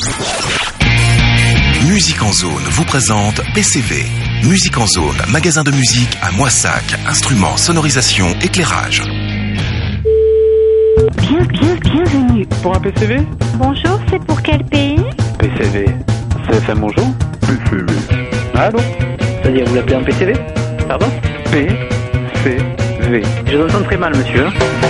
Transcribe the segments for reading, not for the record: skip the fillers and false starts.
Musique en Zone vous présente PCV. Musique en Zone, magasin de musique à Moissac. Instruments, sonorisation, éclairage. Bienvenue. Pour un PCV ? Bonjour, c'est pour quel pays ? PCV. CFM, bonjour ? PCV. Allô ? C'est-à-dire, vous l'appelez un PCV ? Pardon ? PCV. Je vous entends très mal, monsieur.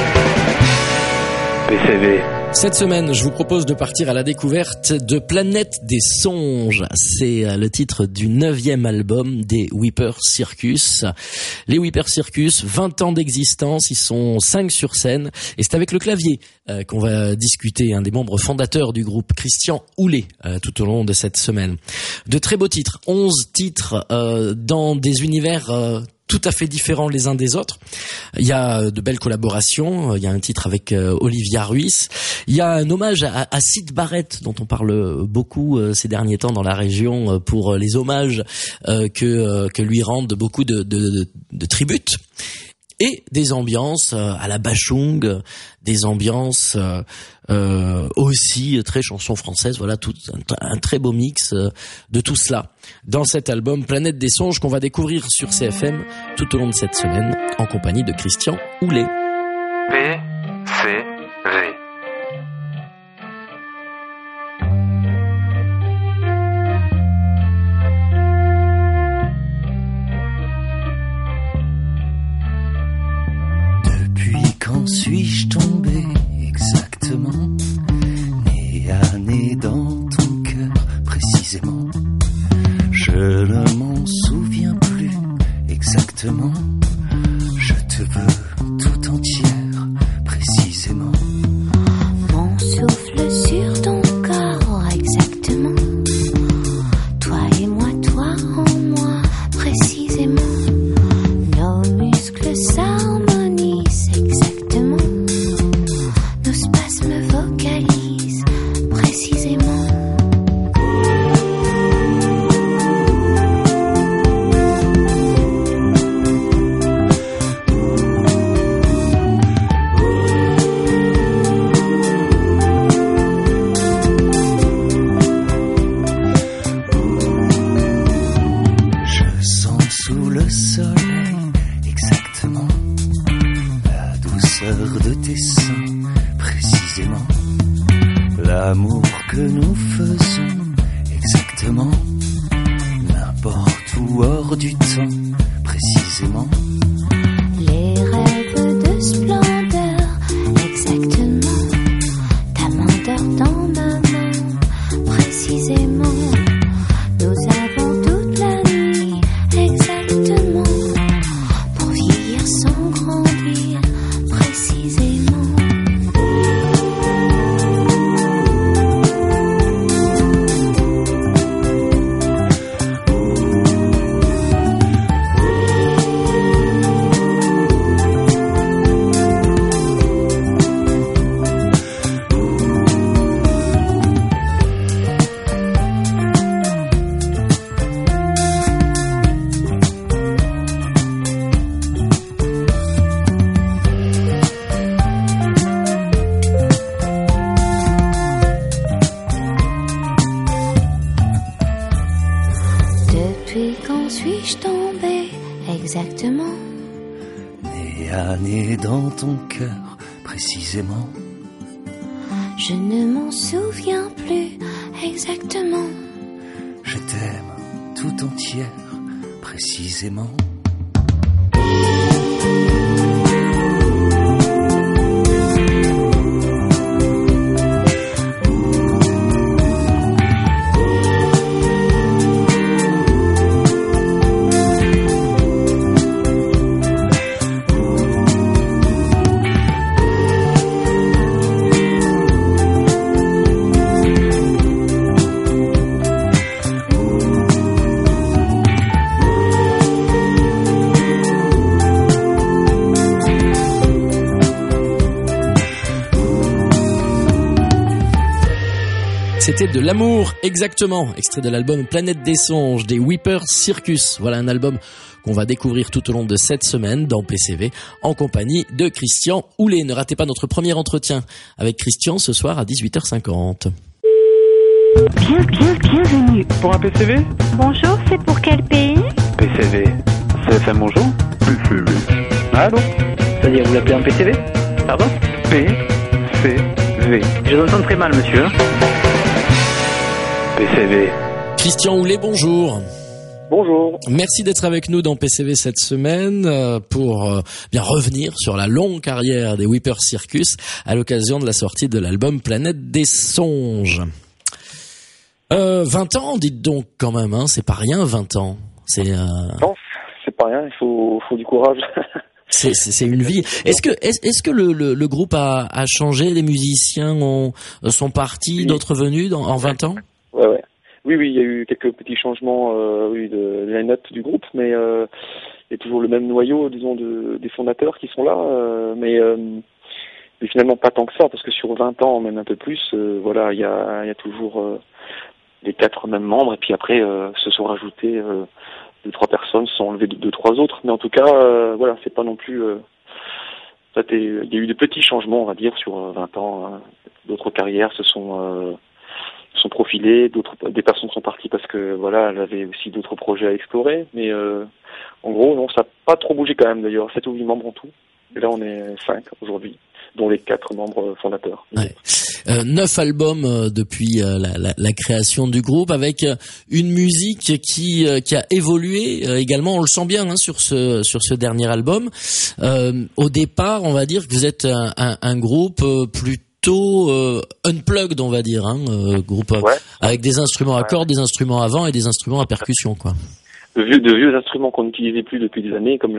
PCV. Cette semaine, je vous propose de partir à la découverte de Planète des Songes. C'est le titre du 9e album des Weeper Circus. Les Weeper Circus, 20 ans d'existence, ils sont 5 sur scène. Et c'est avec le clavier qu'on va discuter, un des membres fondateurs du groupe, Christian Houlet, tout au long de cette semaine. De très beaux titres, 11 titres dans des univers tout à fait différents les uns des autres. Il y a de belles collaborations. Il y a un titre avec Olivia Ruiz. Il y a un hommage à Syd Barrett, dont on parle beaucoup ces derniers temps dans la région pour les hommages que lui rendent beaucoup de tributes. Et des ambiances à la Bachung, des ambiances aussi très chansons françaises. Voilà, tout un très beau mix de tout cela dans cet album Planète des Songes qu'on va découvrir sur CFM tout au long de cette semaine en compagnie de Christian Houlet. PCV. Quand suis-je tombé exactement, nez à nez dans ton cœur précisément? Je ne m'en souviens plus exactement. Je te veux tout entière précisément. Mon souffle sur ton corps exactement. Toi et moi, toi en moi précisément. Nos muscles s'harmonisent exactement. Nos spasmes vocalisent précisément. Je sens sous le soleil exactement la douceur de tes seins précisément. L'amour que nous faisons exactement, n'importe où hors du temps précisément. Les rêves de splendeur exactement. Ta main dort dans ma main précisément. Nous avons toute la nuit exactement pour vieillir sans grandir précisément. Depuis quand suis-je tombée exactement? Nez à nez dans ton cœur précisément. Je ne m'en souviens plus exactement. Je t'aime tout entière précisément. C'était de l'amour, exactement, extrait de l'album Planète des Songes des Weeper Circus. Voilà un album qu'on va découvrir tout au long de cette semaine dans PCV en compagnie de Christian Houlet. Ne ratez pas notre premier entretien avec Christian ce soir à 18h50. Bienvenue. Pour un PCV? Bonjour, c'est pour quel pays? PCV. CFM bonjour? PCV. Allô? C'est-à-dire, vous l'appelez un PCV? Pardon? PCV. Je vous entends très mal, monsieur. PCV. Christian Houlet, bonjour. Bonjour. Merci d'être avec nous dans PCV cette semaine pour bien revenir sur la longue carrière des Whippers Circus à l'occasion de la sortie de l'album Planète des Songes. 20 ans, dites donc quand même, hein, c'est pas rien 20 ans. Non, c'est pas rien, il faut du courage. C'est une vie. Est-ce que le groupe a changé, les musiciens sont partis, oui. D'autres venus en 20 ans? Ouais. Oui, il y a eu quelques petits changements de line-up du groupe, mais il y a toujours le même noyau, disons, des fondateurs qui sont là, mais finalement pas tant que ça, parce que sur 20 ans, même un peu plus, voilà, il y a toujours les 4 mêmes membres, et puis après se sont rajoutés 2-3 personnes, se sont enlevées 2-3 autres, mais en tout cas, voilà, c'est pas non plus... il y a eu de petits changements, on va dire, sur 20 ans. D'autres carrières se sont profilées, des personnes sont parties parce que voilà, elles avaient aussi d'autres projets à explorer, mais en gros, non, ça n'a pas trop bougé quand même d'ailleurs, 7 ou 8 membres en tout. Et là, on est 5 aujourd'hui, dont les 4 membres fondateurs. Ouais. 9 albums depuis la création du groupe, avec une musique qui a évolué également. On le sent bien, hein, sur ce dernier album. Au départ, on va dire que vous êtes un groupe plutôt unplugged, on va dire, hein, groupe avec des instruments à cordes, des instruments à vent et des instruments à percussion, quoi. De vieux instruments qu'on n'utilisait plus depuis des années, comme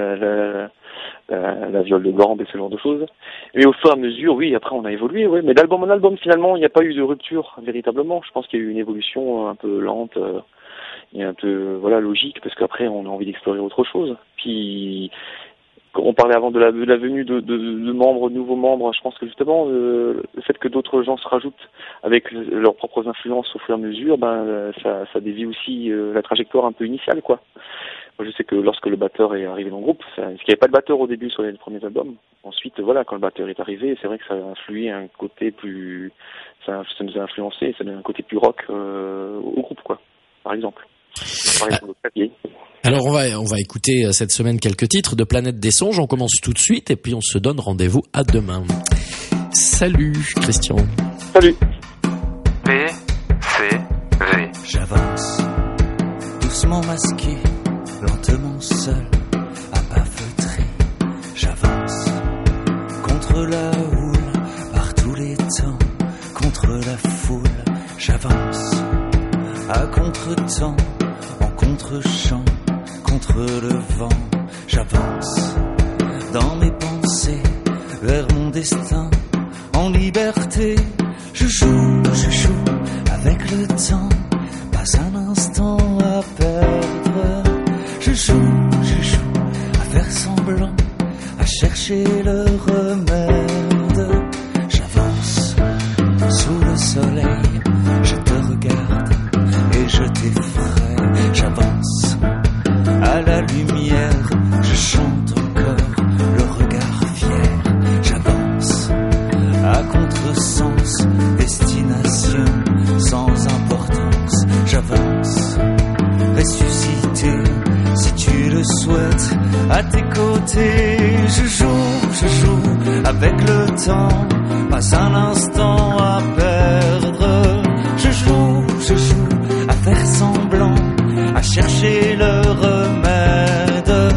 la viole de gambe et ce genre de choses. Mais au fur et à mesure, oui, après on a évolué, oui. Mais d'album en album, finalement, il n'y a pas eu de rupture véritablement. Je pense qu'il y a eu une évolution un peu lente et un peu logique, parce qu'après on a envie d'explorer autre chose. Puis on parlait avant de la venue de membres, de nouveaux membres. Je pense que justement le fait que d'autres gens se rajoutent avec leurs propres influences au fur et à mesure, ça dévie aussi la trajectoire un peu initiale, quoi. Moi, je sais que lorsque le batteur est arrivé dans le groupe, parce qu'il n'y avait pas de batteur au début sur les premiers albums. Ensuite, voilà, quand le batteur est arrivé, c'est vrai que ça a influé un côté plus, ça nous a influencé, ça donne un côté plus rock au groupe, quoi. Par exemple. Alors on va écouter cette semaine quelques titres de Planète des Songes. On commence tout de suite et puis on se donne rendez-vous à demain. Salut Christian. Salut. PCV. J'avance, doucement masqué, lentement seul, à pas feutré. J'avance, contre la houle, par tous les temps, contre la foule. J'avance, à contre-temps, en contre-champ, contre le vent. J'avance, dans mes pensées, vers mon destin, en liberté. Je joue avec le temps, pas un instant à perdre. Je joue à faire semblant, à chercher le remède. J'avance sous le soleil, je te regarde et je t'effraie. J'avance à la lumière, je chante encore le regard fier. J'avance à contresens, destination sans importance. J'avance, ressuscité si tu le souhaites, à tes côtés. Je joue avec le temps, pas un instant à perdre. Je joue à faire semblant, à chercher le remède.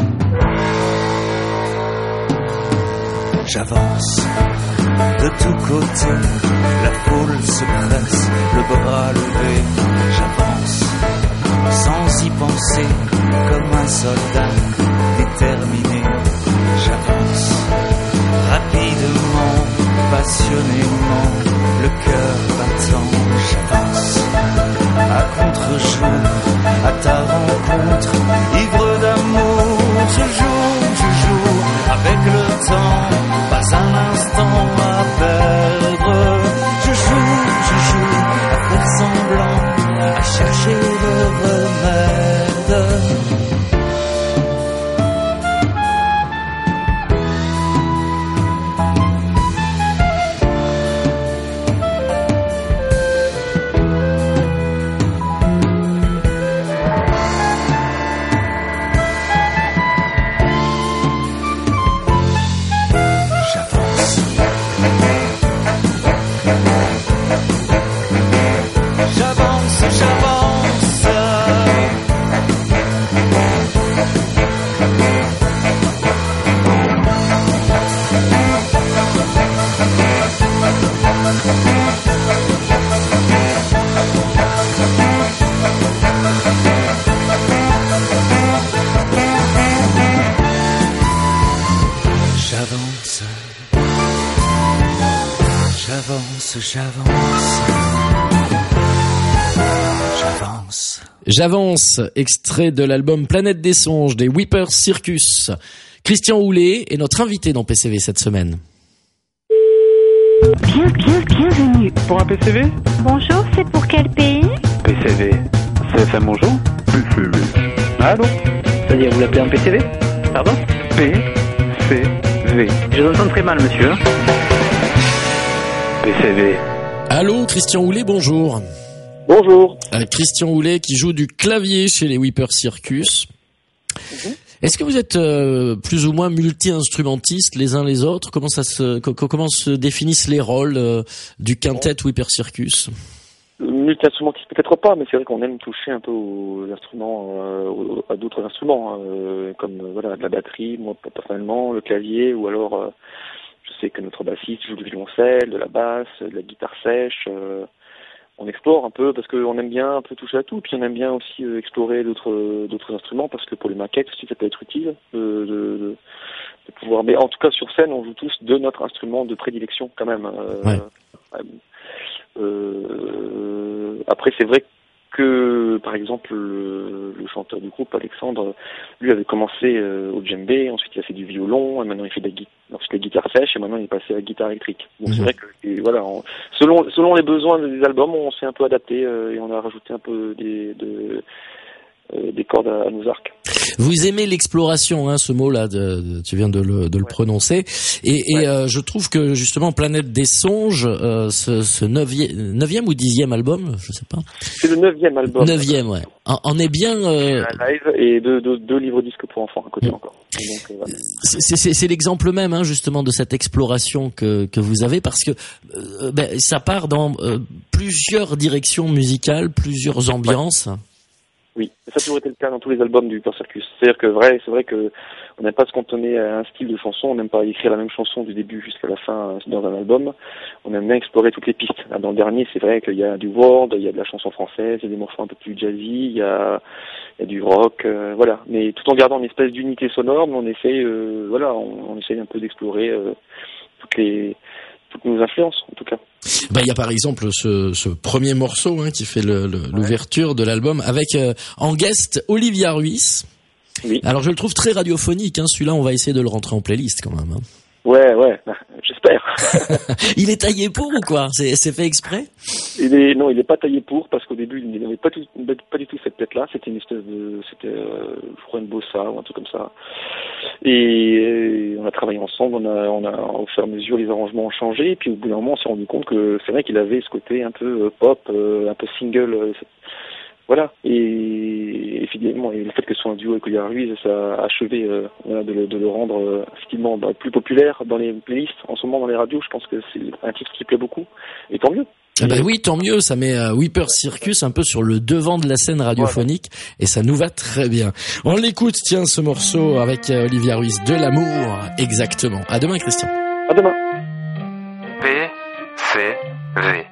J'avance de tous côtés, la foule se presse, le bras levé. J'avance sans y penser, comme un soldat déterminé. J'avance rapidement, passionnément, le cœur battant. J'avance à contre-jour, à ta rencontre, ivre d'amour. Je joue avec le temps, pas un instant à perdre. Je joue à faire semblant, à chercher le remède. J'avance, extrait de l'album Planète des Songes des Weepers Circus. Christian Houlet est notre invité dans PCV cette semaine. Bienvenue. Pour un PCV? Bonjour, c'est pour quel pays? PCV. CFM bonjour? PCV. Allô? C'est-à-dire, vous l'appelez un PCV? Pardon? PCV. Je vous entends très mal, monsieur. PCV. Allô, Christian Houlet, bonjour. Bonjour. Christian Houlet qui joue du clavier chez les Weepers Circus. Est-ce que vous êtes plus ou moins multi-instrumentistes les uns les autres? Comment se définissent les rôles du quintet Weepers Circus? Multi-instrumentiste peut-être pas, mais c'est vrai qu'on aime toucher un peu aux instruments, à d'autres instruments, comme voilà de la batterie, moi personnellement, le clavier, ou alors je sais que notre bassiste joue du violoncelle, de la basse, de la guitare sèche. On explore un peu parce qu'on aime bien un peu toucher à tout, puis on aime bien aussi explorer d'autres instruments parce que pour les maquettes aussi ça peut être utile de pouvoir. Mais en tout cas sur scène on joue tous de notre instrument de prédilection quand même. Après c'est vrai que par exemple le chanteur du groupe Alexandre, lui avait commencé au djembé, ensuite il a fait du violon, et maintenant il fait de la guitare sèche, et maintenant il est passé à la guitare électrique. Donc c'est vrai que voilà, selon les besoins des albums, on s'est un peu adapté et on a rajouté un peu des cordes à nos arcs. Vous aimez l'exploration, hein, ce mot-là, tu viens de le prononcer, et je trouve que justement Planète des Songes, ce neuvième ou 10e album, je sais pas. C'est le 9e album. 9e, ouais. En est bien. Un live et deux livres disques pour enfants à côté encore. Donc, voilà. C'est l'exemple même, hein, justement, de cette exploration que vous avez, parce que ça part dans plusieurs directions musicales, plusieurs ambiances. Ouais. Oui, ça a toujours été le cas dans tous les albums du Weepers Circus. C'est-à-dire que c'est vrai que on n'aime pas se cantonner à un style de chanson, on n'aime pas écrire la même chanson du début jusqu'à la fin dans un album. On aime bien explorer toutes les pistes. Dans le dernier, c'est vrai qu'il y a du world, il y a de la chanson française, il y a des morceaux un peu plus jazzy, il y a du rock, voilà. Mais tout en gardant une espèce d'unité sonore, mais on essaye, on essaye un peu d'explorer toutes nos influences, en tout cas. Il y a par exemple ce premier morceau, hein, qui fait l'ouverture de l'album avec en guest Olivia Ruiz. Oui. Alors je le trouve très radiophonique, hein, celui-là on va essayer de le rentrer en playlist quand même. Hein. Ouais, j'espère. Il est taillé pour ou quoi? C'est fait exprès? Non, il est pas taillé pour, parce qu'au début il n'avait pas du tout cette tête-là. C'était une espèce je crois une bossa ou un truc comme ça. Et on a travaillé ensemble, on a au fur et à mesure les arrangements ont changé, et puis au bout d'un moment on s'est rendu compte que c'est vrai qu'il avait ce côté un peu pop, un peu single. Voilà, et finalement, le fait que ce soit un duo avec Olivia Ruiz, ça a achevé de le rendre effectivement plus populaire dans les playlists en ce moment dans les radios. Je pense que c'est un titre qui plaît beaucoup, et tant mieux. Oui, tant mieux, ça met Weepers Circus un peu sur le devant de la scène radiophonique, et ça nous va très bien. On l'écoute, tiens, ce morceau avec Olivia Ruiz, De l'amour, exactement. À demain, Christian. À demain. PCV.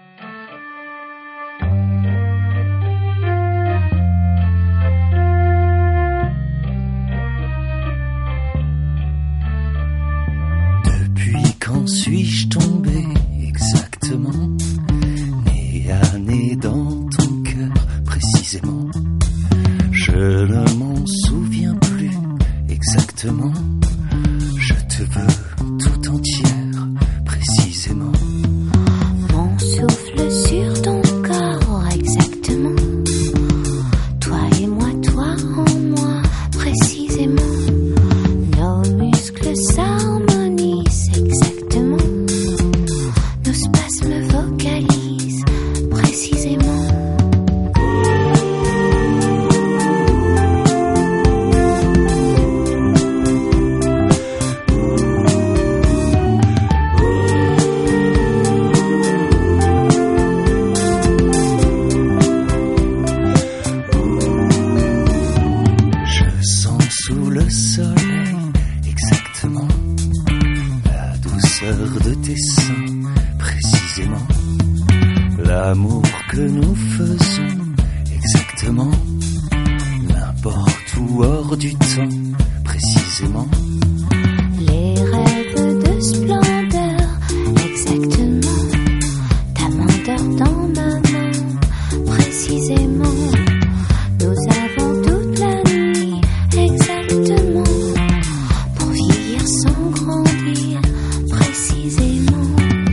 Quand suis-je tombé exactement, nez à nez dans ton cœur précisément? Je ne m'en souviens plus exactement. Je te veux tout entière précisément. Mon souffle sur ton corps exactement. Toi et moi, toi en moi précisément. Nos muscles s'harmonisent exactement. Nos spasmes vocalisent précisément. que nous faisons exactement, n'importe où hors du temps, précisément. Les rêves de splendeur, exactement. Ta main dort dans ma main, précisément. Nous avons toute la nuit, exactement. Pour vieillir sans grandir, précisément.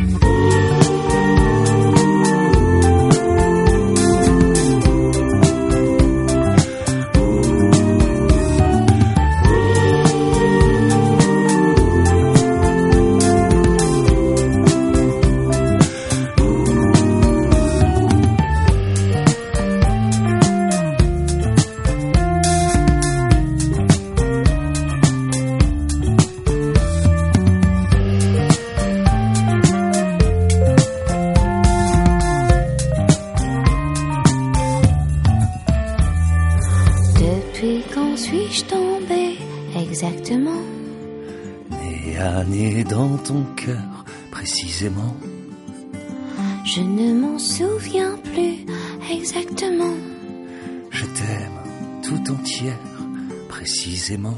Depuis quand suis-je tombée exactement? Nez à nez dans ton cœur, précisément. Je ne m'en souviens plus exactement. Je t'aime tout entière, précisément.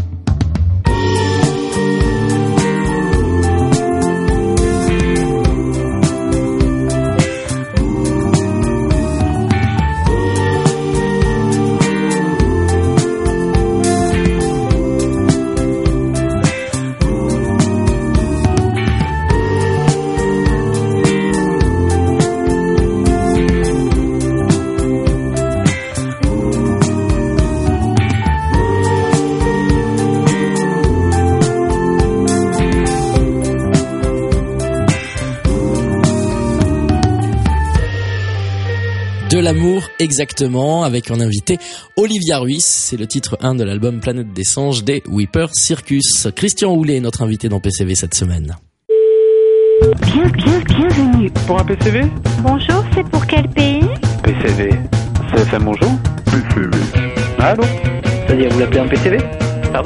De l'amour exactement, avec un invité Olivia Ruiz, c'est le titre 1 de l'album Planète des Songes des Weeper Circus. Christian Houlet est notre invité dans PCV cette semaine. Bienvenue. Pour un PCV? Bonjour, c'est pour quel pays? PCV. CFM bonjour? PCV. Allô? C'est-à-dire, vous l'appelez un PCV? Pardon?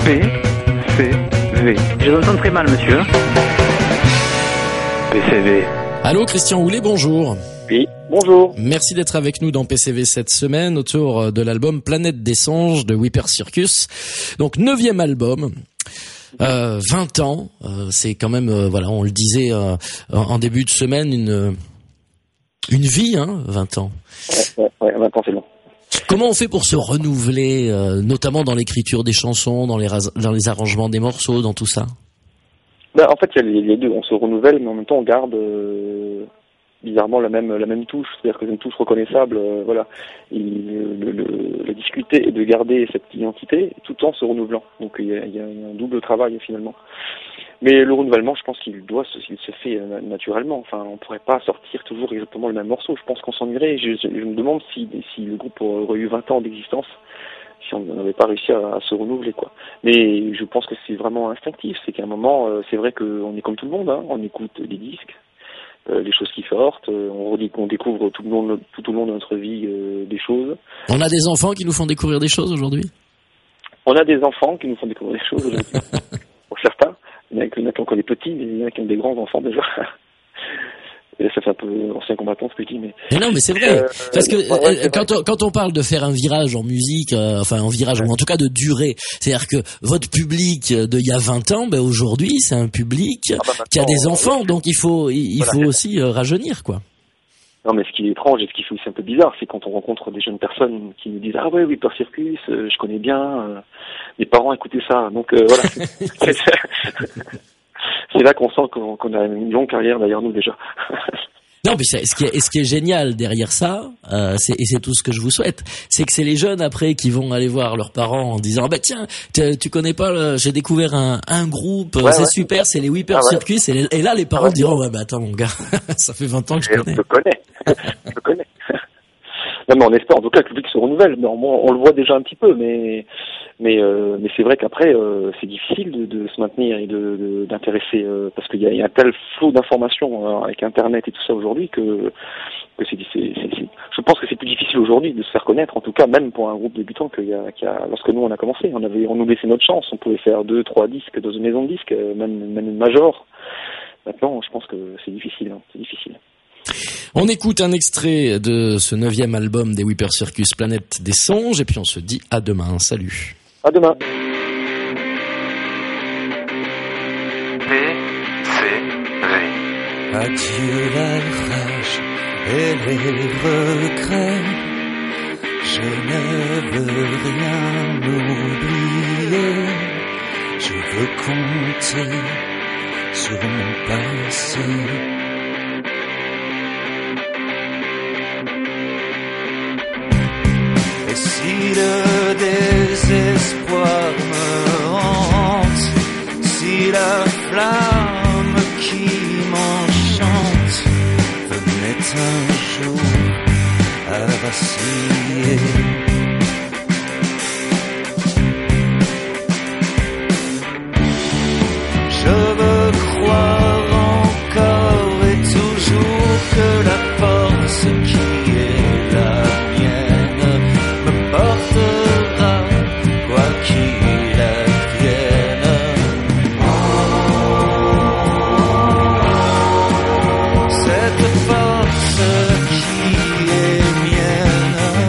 PCV. Je vous entends très mal, monsieur. PCV. Allô Christian Houlet, bonjour. Oui, bonjour. Merci d'être avec nous dans PCV cette semaine autour de l'album Planète des Songes de Weeper Circus. Donc 9e album. 20 ans, c'est quand même, voilà, on le disait en début de semaine, une vie, hein, 20 ans. Ouais, 20 ans c'est long. Comment on fait pour se renouveler, notamment dans l'écriture des chansons, dans les arrangements des morceaux, dans tout ça? En fait, il y a les deux. On se renouvelle, mais en même temps, on garde bizarrement la même touche. C'est-à-dire que c'est une touche reconnaissable. Voilà. La difficulté est de garder cette identité tout en se renouvelant. Donc, il y a un double travail finalement. Mais le renouvellement, je pense qu'il se fait naturellement. Enfin, on pourrait pas sortir toujours exactement le même morceau. Je pense qu'on s'ennuierait. Je me demande si le groupe aurait eu 20 ans d'existence, si on n'avait pas réussi à se renouveler, quoi. Mais je pense que c'est vraiment instinctif. C'est qu'à un moment, c'est vrai qu'on est comme tout le monde, hein. On écoute des disques, les choses qui sortent, on découvre tout au long de notre vie des choses. On a des enfants qui nous font découvrir des choses aujourd'hui? On a des enfants qui nous font découvrir des choses aujourd'hui. Pour certains. Il y en a qui ont encore des petits, mais il y en a qui ont des grands enfants déjà. Et ça fait un peu ancien combattant ce que je dis, mais... Mais non, mais c'est vrai. Parce que quand on parle de faire un virage en musique, enfin un virage, ou en tout cas de durée, c'est-à-dire que votre public d'il y a 20 ans, aujourd'hui, c'est un public qui a des enfants, donc il faut aussi rajeunir, quoi. Non, mais ce qui est étrange et ce qui fait aussi un peu bizarre, c'est quand on rencontre des jeunes personnes qui nous disent « Ah ouais, Weeper Circus, je connais bien, mes parents écoutaient ça. » Donc voilà, c'est là qu'on sent qu'on a une longue carrière derrière nous déjà. Non, mais ce qui est génial derrière ça, c'est tout ce que je vous souhaite, c'est que c'est les jeunes après qui vont aller voir leurs parents en disant bah tiens, tu connais pas, j'ai découvert un groupe, c'est super, c'est les Weeper Circus, et là les parents diront ouais bah attends mon gars, ça fait 20 ans que je connais. Je connais. Non mais on espère en tout cas que le public se renouvelle, mais on le voit déjà un petit peu, mais c'est vrai qu'après c'est difficile de se maintenir et d'intéresser parce qu'il y a un tel flot d'informations avec Internet et tout ça aujourd'hui que je pense que c'est plus difficile aujourd'hui de se faire connaître, en tout cas même pour un groupe débutant qu'il y a lorsque nous on a commencé, on nous laissait notre chance, on pouvait faire 2-3 disques dans une maison de disques, même une major. Maintenant je pense que c'est difficile. On écoute un extrait de ce 9e album des Whipper Circus, Planète des Songes, et puis on se dit à demain. Salut. À demain. Adieu la rage et les regrets. Je ne veux rien oublier. Je veux compter sur mon passé. Et si le désespoir me hante, si la flamme qui m'enchante venait un jour à vaciller, je veux croire encore et toujours que la force qui est la mienne me portera quoi qu'il advienne. Cette force qui est mienne,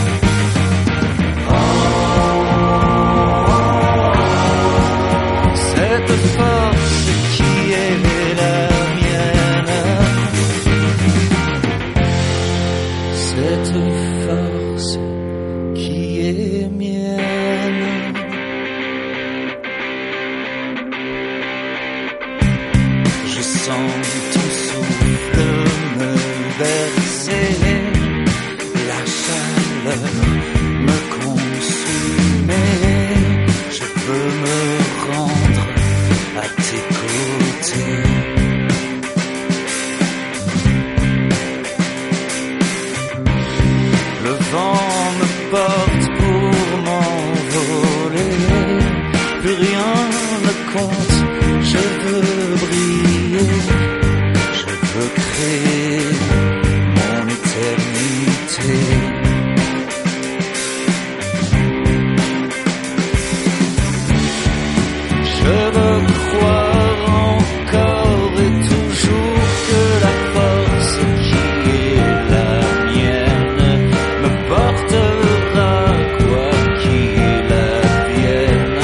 cette force qui est la mienne, cette force qui est mienne. Je sens ton souffle me verser, la chaleur me consumer. Je veux me rendre à tes côtés. Le vent me porte pour m'envoler, plus rien ne compte, je veux briller, je veux créer mon éternité. Je veux croire encore et toujours que la force qui est la mienne me portera quoi qu'il advienne.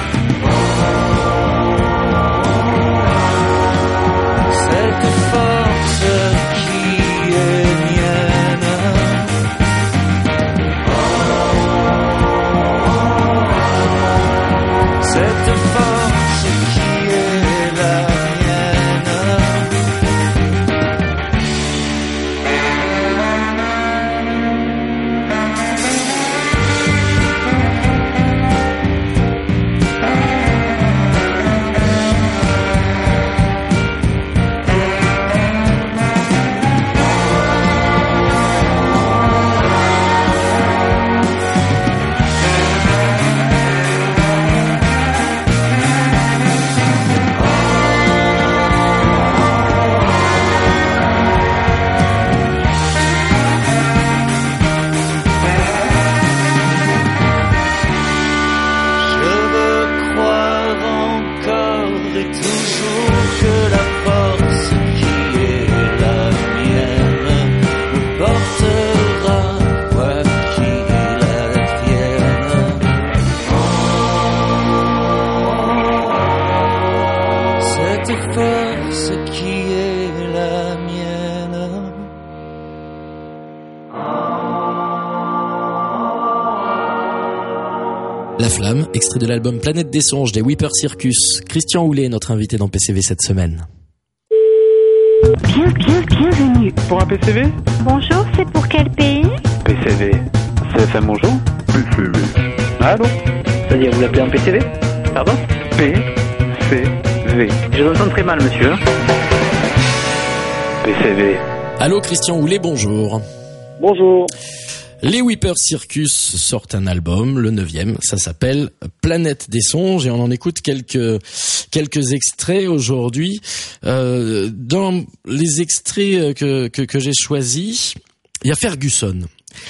Cette force qui est mienne, cette force qui est la mienne. Je veux croire encore et toujours que la force qui est la mienne me portera quoi qu'il advienne. Cette force qui est la mienne. La Flamme, extrait de l'album Planète des Songes des Whipper Circus. Christian Houlet est notre invité dans PCV cette semaine. Bienvenue. Pour un PCV? Bonjour, c'est pour quel pays? PCV. CFM bonjour? PCV. Allô? C'est-à-dire, vous l'appelez un PCV? Pardon? PCV. Je vous entends très mal, monsieur. PCV. Allô Christian Houlet, bonjour. Bonjour. Les Whipper Circus sortent un album, le 9e, ça s'appelle Planète des Songes et on en écoute quelques extraits aujourd'hui. Dans les extraits que j'ai choisis, il y a Ferguson.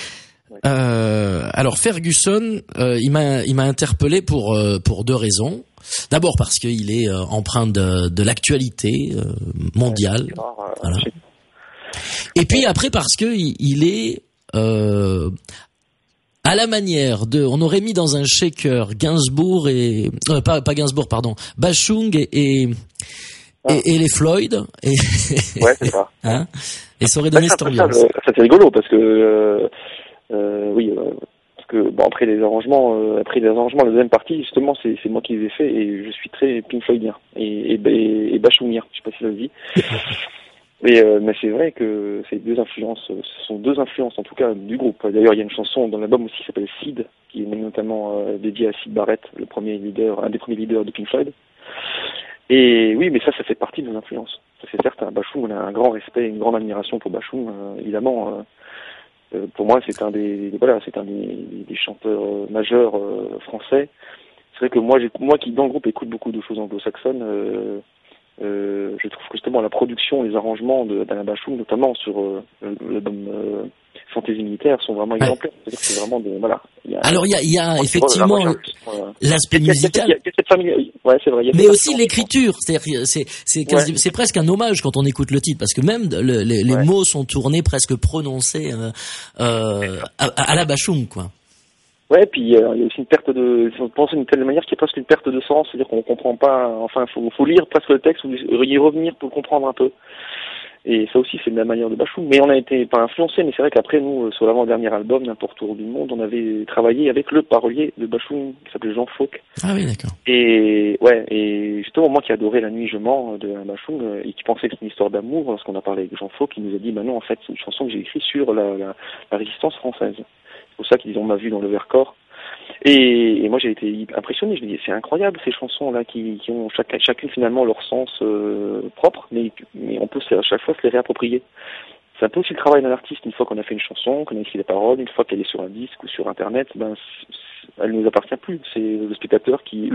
Alors Ferguson, il m'a interpellé pour deux raisons. D'abord parce qu'il est empreint de l'actualité mondiale. Voilà. Et puis après parce que il est à la manière de, on aurait mis dans un shaker Gainsbourg et pas Gainsbourg, pardon, Bashung et les Floyd. Et ouais, c'est ça. Hein, et ça aurait donné cette ambiance. Ça, c'est rigolo parce que oui. Parce que bon, après les arrangements, la deuxième partie, justement, c'est moi qui les ai fait et je suis très Pink Floydien et Bashungien. Je sais pas si ça se dit. Mais c'est vrai que ce sont deux influences en tout cas du groupe. D'ailleurs, il y a une chanson dans l'album aussi qui s'appelle Sid, qui est notamment dédiée à Syd Barrett, un des premiers leaders de Pink Floyd. Et oui, mais ça fait partie de nos influences. Ça c'est certain. Bashung, on a un grand respect, une grande admiration pour Bashung, évidemment. Pour moi, c'est un des chanteurs majeurs français. C'est vrai que moi qui dans le groupe écoute beaucoup de choses anglo-saxonnes, je trouve que justement la production, les arrangements d'Alain Bashung, notamment sur l'album Fantaisie militaire, sont vraiment exemplaires. C'est-à-dire que c'est vraiment Alors il y a effectivement l'aspect musical. Il y a cette famille. Ouais, c'est vrai. Mais aussi l'écriture, c'est-à-dire c'est presque un hommage quand on écoute le titre, parce que même les mots sont tournés, presque prononcés à la Bashung, quoi. Ouais, puis il y a aussi une perte de, si on pense d'une telle manière qu'il y a presque une perte de sens, c'est-à-dire qu'on comprend pas, enfin, faut lire presque le texte ou y revenir pour le comprendre un peu. Et ça aussi, c'est de la manière de Bashung. Mais on a été pas influencé, mais c'est vrai qu'après, nous, sur l'avant-dernier album, N'importe où du monde, on avait travaillé avec le parolier de Bashung, qui s'appelait Jean Fauque. Ah oui, d'accord. Et justement, moi qui adorais La Nuit je mens de Bashung, et qui pensait que c'était une histoire d'amour, lorsqu'on a parlé avec Jean Fauque, il nous a dit, bah non, en fait, c'est une chanson que j'ai écrite sur la résistance française. C'est pour ça qu'ils ont m'a vu dans le Vercors. Et moi j'ai été impressionné, je me dis c'est incroyable ces chansons là qui ont chacune finalement leur sens propre, mais on peut à chaque fois se les réapproprier. C'est un peu aussi le travail d'un artiste, une fois qu'on a fait une chanson, qu'on a écrit les paroles, une fois qu'elle est sur un disque ou sur internet, elle ne nous appartient plus. C'est l'auditeur qui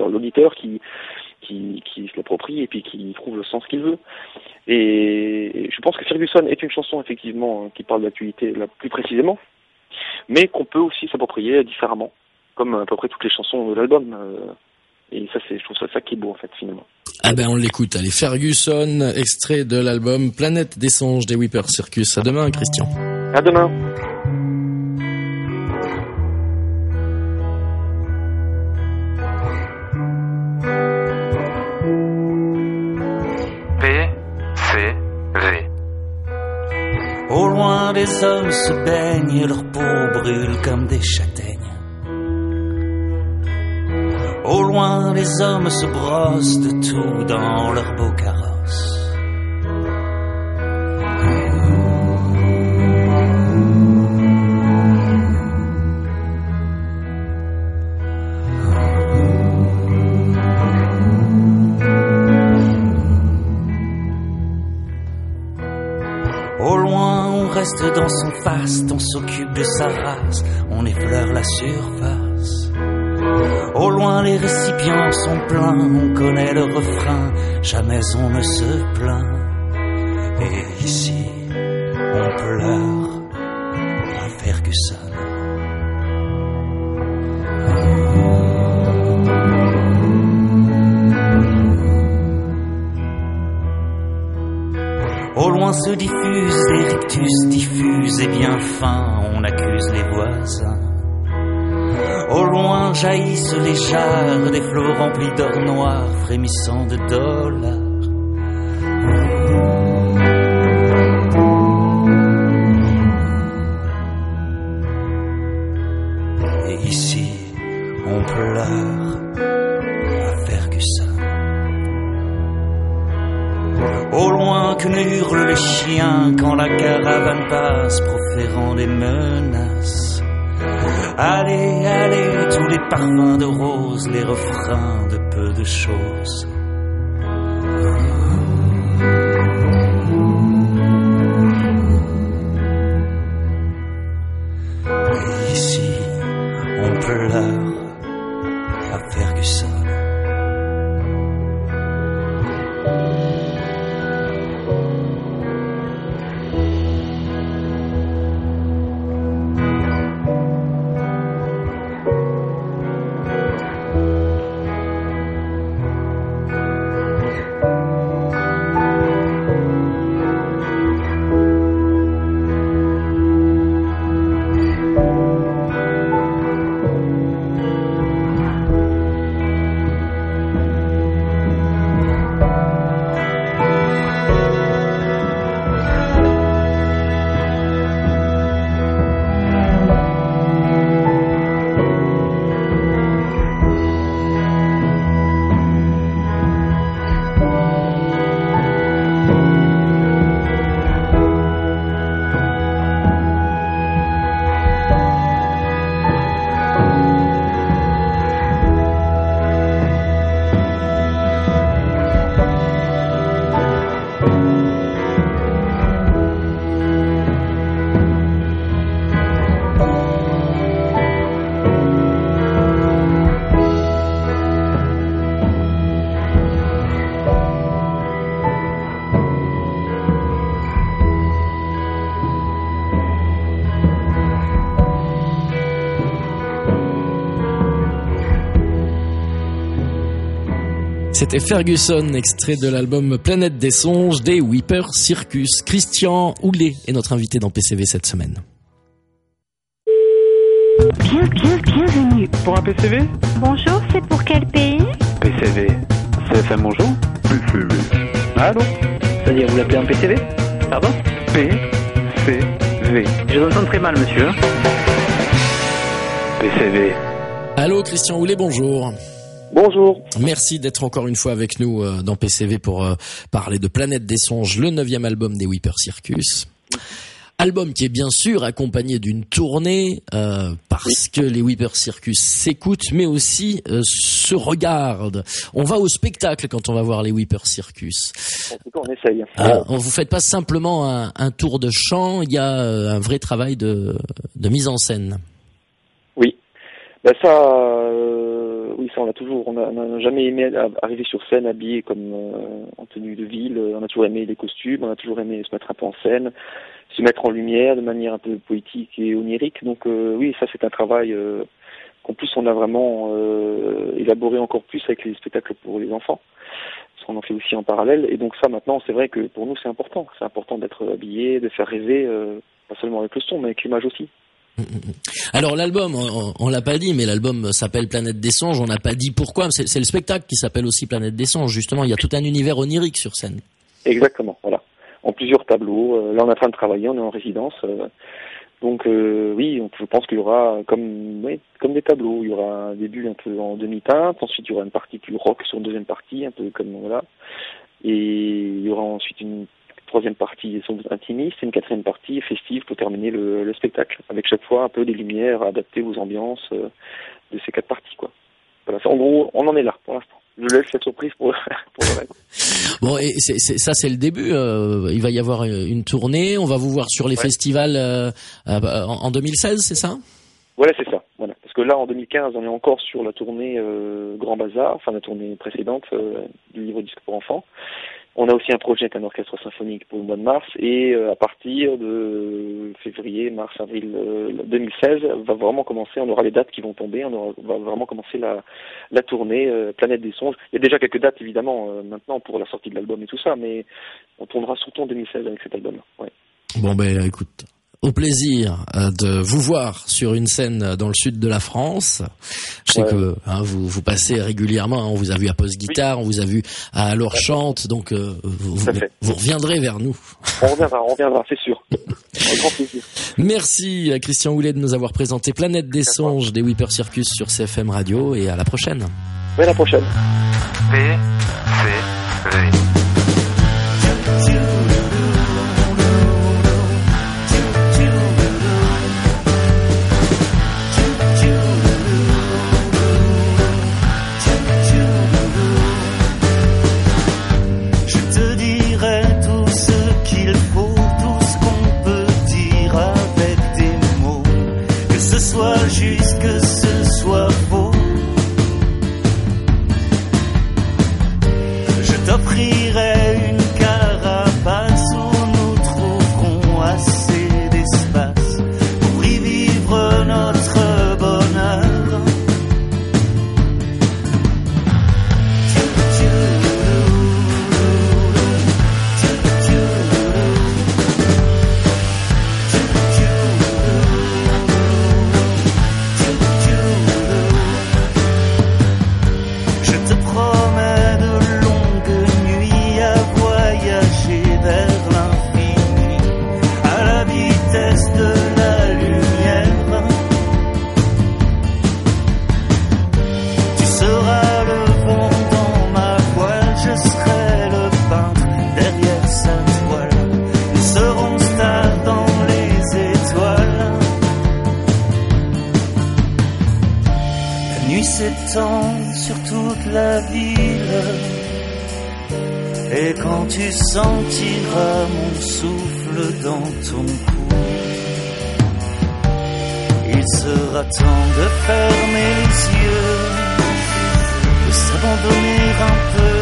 se l'approprie et puis qui trouve le sens qu'il veut. Et je pense que Ferguson est une chanson effectivement qui parle d'actualité là plus précisément, mais qu'on peut aussi s'approprier différemment, comme à peu près toutes les chansons de l'album. Et ça, je trouve ça qui est beau, en fait, finalement. Ah ben, on l'écoute. Allez, Ferguson, extrait de l'album Planète des songes des Whipper Circus. À demain, Christian. À demain. PCV. Au loin, les hommes se baignent et leur peau brûle comme des châtaignes. Au loin, les hommes se brossent de tout dans leur beau carrosse. Au loin, on reste dans son faste, on s'occupe de sa race, on effleure la surface. Au loin, les récipients sont pleins, on connaît le refrain, jamais on ne se plaint. Et ici, on pleure à Ferguson. Au loin se diffusent des rictus diffus et bien fins, on accuse les voisins. Au loin jaillissent les jarres, des flots remplis d'or noir, frémissant de dollars. Et ici, on pleure à Ferguson. Au loin que ne hurlent les chiens quand la caravane passe, proférant des menaces. Allez, allez, tous les parfums de rose, les refrains de peu de choses. Et ici, on pleure à Ferguson. C'était Ferguson, extrait de l'album Planète des Songes des Weeper Circus. Christian Houlet est notre invité dans PCV cette semaine. Bienvenue. Pour un PCV? Bonjour, c'est pour quel pays? PCV. CFM bonjour? PCV. Allô? C'est-à-dire, vous l'appelez un PCV? Pardon? PCV. Je vous entends très mal, monsieur. PCV. Allô, Christian Houlet, bonjour. Bonjour. Merci d'être encore une fois avec nous dans PCV pour parler de Planète des Songes, le 9e album des Weeper Circus. Album qui est bien sûr accompagné d'une tournée parce que les Weeper Circus s'écoutent mais aussi se regardent. On va au spectacle quand on va voir les Weeper Circus. En tout cas, on essaye. Vous faites pas simplement un tour de chant, il y a un vrai travail de mise en scène. Oui. Ben ça, oui, ça on n'a jamais aimé arriver sur scène habillé comme en tenue de ville. On a toujours aimé les costumes, on a toujours aimé se mettre un peu en scène, se mettre en lumière de manière un peu poétique et onirique. Donc oui, ça c'est un travail qu'en plus on a vraiment élaboré encore plus avec les spectacles pour les enfants. Parce qu'on en fait aussi en parallèle. Et donc ça maintenant, c'est vrai que pour nous c'est important. C'est important d'être habillé, de faire rêver, pas seulement avec le son, mais avec l'image aussi. Alors l'album, on l'a pas dit, mais l'album s'appelle Planète des Songes. On n'a pas dit pourquoi. C'est le spectacle qui s'appelle aussi Planète des Songes. Justement, il y a tout un univers onirique sur scène. Exactement, voilà. En plusieurs tableaux. Là, on est en train de travailler. On est en résidence. Donc oui, je pense qu'il y aura comme des tableaux. Il y aura un début un peu en demi-teinte. Ensuite, il y aura une partie plus rock sur une deuxième partie, un peu comme voilà. Et il y aura ensuite une troisième partie sans doute intimiste et une quatrième partie festive pour terminer le spectacle, avec chaque fois un peu des lumières adaptées aux ambiances de ces quatre parties, quoi. Voilà, en gros, on en est là pour l'instant. Je laisse cette surprise pour le reste. Bon, et ça c'est le début. Il va y avoir une tournée. On va vous voir sur les festivals en 2016, c'est ça? Voilà, c'est ça. Voilà. Parce que là, en 2015, on est encore sur la tournée Grand Bazar, enfin la tournée précédente du livre disque pour enfants. On a aussi un projet avec un orchestre symphonique pour le mois de mars et à partir de février, mars, avril 2016, va vraiment commencer, on aura les dates qui vont tomber, on va vraiment commencer la tournée Planète des Songes. Il y a déjà quelques dates évidemment maintenant pour la sortie de l'album et tout ça, mais on tournera surtout en 2016 avec cet album-là. Ouais. Bon ben écoute, au plaisir de vous voir sur une scène dans le sud de la France. Je sais que vous passez régulièrement, on vous a vu à Post Guitare, on vous a vu à Alors Chante, donc vous reviendrez vers nous. On reviendra, c'est sûr. Avec grand plaisir. Merci à Christian Houlet de nous avoir présenté Planète des Songes des Weeper Circus sur CFM Radio et à la prochaine. Oui, à la prochaine. Juste que ce soit faux, je t'offrirai une carapace où nous trouverons assez d'espace pour y vivre notre bonheur. S'étend sur toute la ville, et quand tu sentiras mon souffle dans ton cou, il sera temps de fermer les yeux, de s'abandonner un peu,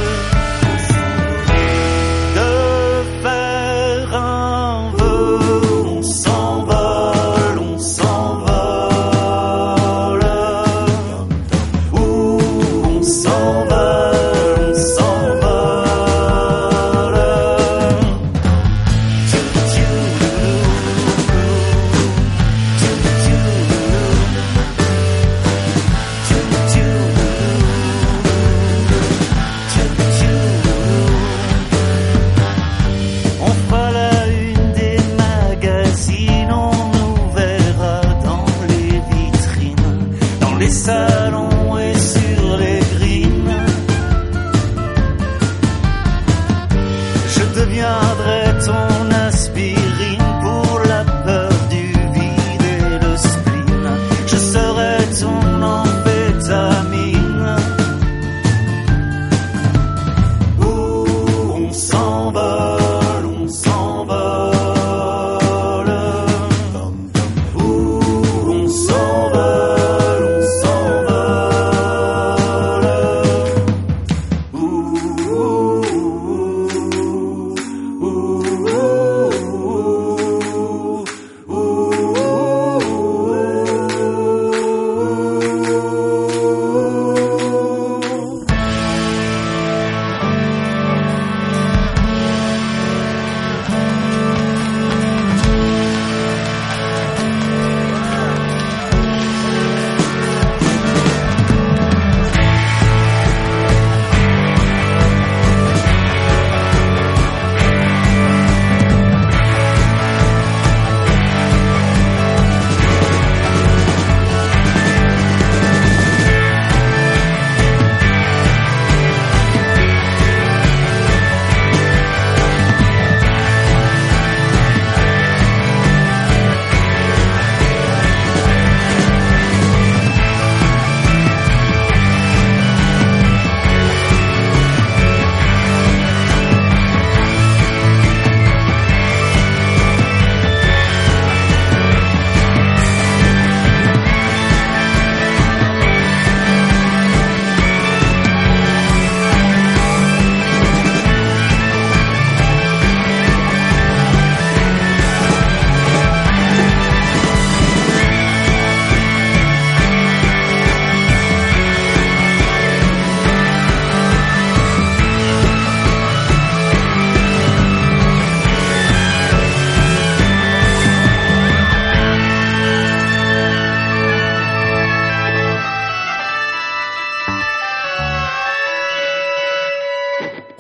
de faire un vœu. On s'envole, on s'envole. On s'envole.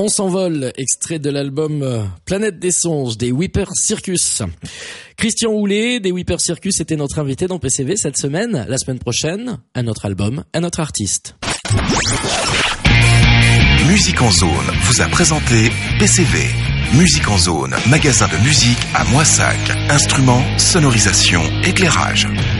On s'envole, extrait de l'album Planète des Songes des Whipper Circus. Christian Houlet des Whipper Circus était notre invité dans PCV cette semaine. La semaine prochaine, un autre album, un autre artiste. Musique en Zone vous a présenté PCV. Musique en Zone, magasin de musique à Moissac. Instruments, sonorisation, éclairage.